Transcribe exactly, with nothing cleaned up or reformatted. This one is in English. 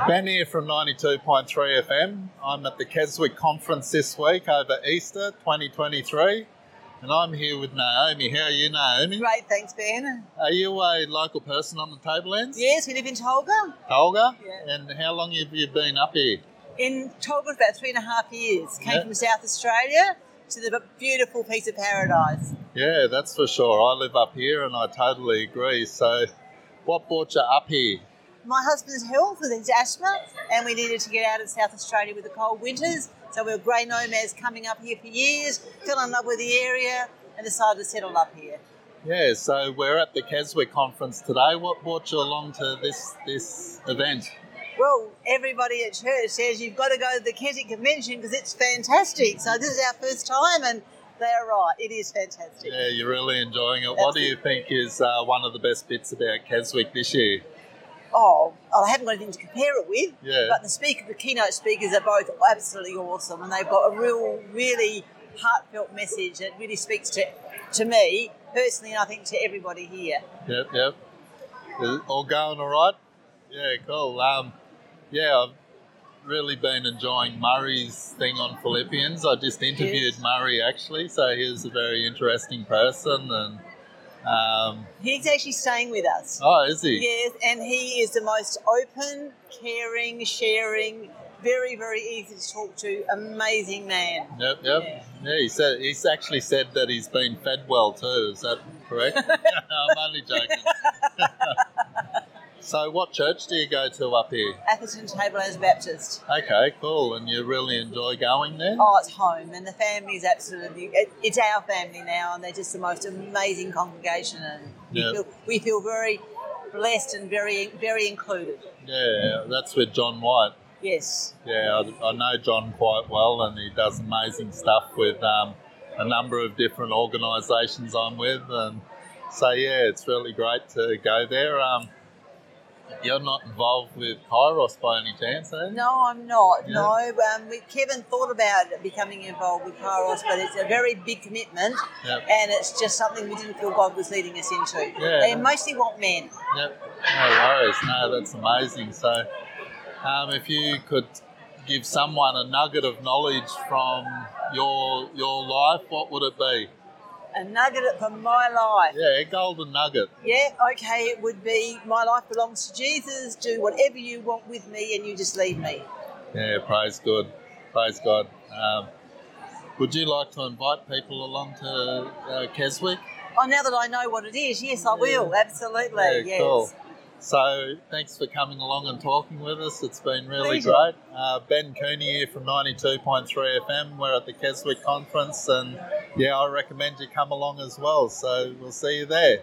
Ben here from ninety-two point three F M. I'm at the Keswick Conference this week over Easter twenty twenty-three, and I'm here with Naomi. How are you, Naomi? Great, thanks, Ben. Are you a local person on the Tablelands? Yes, we live in Tolga. Tolga? Yeah. And how long have you been up here? In Tolga, about three and a half years. Came Yeah. from South Australia to the beautiful piece of paradise. Yeah, that's for sure. I live up here and I totally agree. So what brought you up here? My husband's health with his asthma, and we needed to get out of South Australia with the cold winters. So we were grey nomads coming up here for years, fell in love with the area, and decided to settle up here. Yeah, so we're at the Keswick Conference today. What brought you along to this this event? Well, everybody at church says you've got to go to the Keswick Convention because it's fantastic. So this is our first time, and they're right. It is fantastic. Yeah, you're really enjoying it. What do you think is uh, one of the best bits about Keswick this year? Oh, I haven't got anything to compare it with, Yeah. but the speaker, the keynote speakers are both absolutely awesome, and they've got a real, really heartfelt message that really speaks to to me personally, and I think to everybody here. Yep, yep. Is it all going all right? Yeah, cool. Um, yeah, I've really been enjoying Murray's thing on Philippians. I just interviewed Yes. Murray actually, so he was a very interesting person. And um, He's actually staying with us. oh, is he? Yes, and he is the most open, caring, sharing, very, very easy to talk to, amazing man. Yep, yep. Yeah. Yeah, he said he's actually said that he's been fed well too. Is that correct? I'm only joking. So, what church do you go to up here? Atherton Tablelands Baptist. Okay, cool. And you really enjoy going there? Oh, it's home, and the family is absolutely, it, it's our family now, and they're just the most amazing congregation, and we, Yeah. feel, we feel very blessed and very, very included. Yeah, that's with John White. Yes. Yeah, I, I know John quite well, and he does amazing stuff with um, a number of different organisations I'm with, and so yeah, it's really great to go there. Um, you're not involved with Kairos by any chance, eh? No, I'm not. Yeah. No, um, we, Kevin thought about becoming involved with Kairos, but it's a very big commitment, Yep. and it's just something we didn't feel God was leading us into. Yeah. They mostly want men. Yep. No worries. No, that's amazing. So, um, if you could give someone a nugget of knowledge from your your life, what would it be? A nugget from my life. Yeah, a golden nugget. Yeah, okay, it would be my life belongs to Jesus. Do whatever you want with me, and you just lead me. Yeah, praise God. Praise God. Um, would you like to invite people along to uh, Keswick? Oh, now that I know what it is, yes, I will. Absolutely. Yeah, yes. cool. So, thanks for coming along and talking with us. It's been really Pleasure. great. Uh, Ben Cooney here from ninety-two point three F M. We're at the Keswick Conference, and yeah, I recommend you come along as well. So, we'll see you there.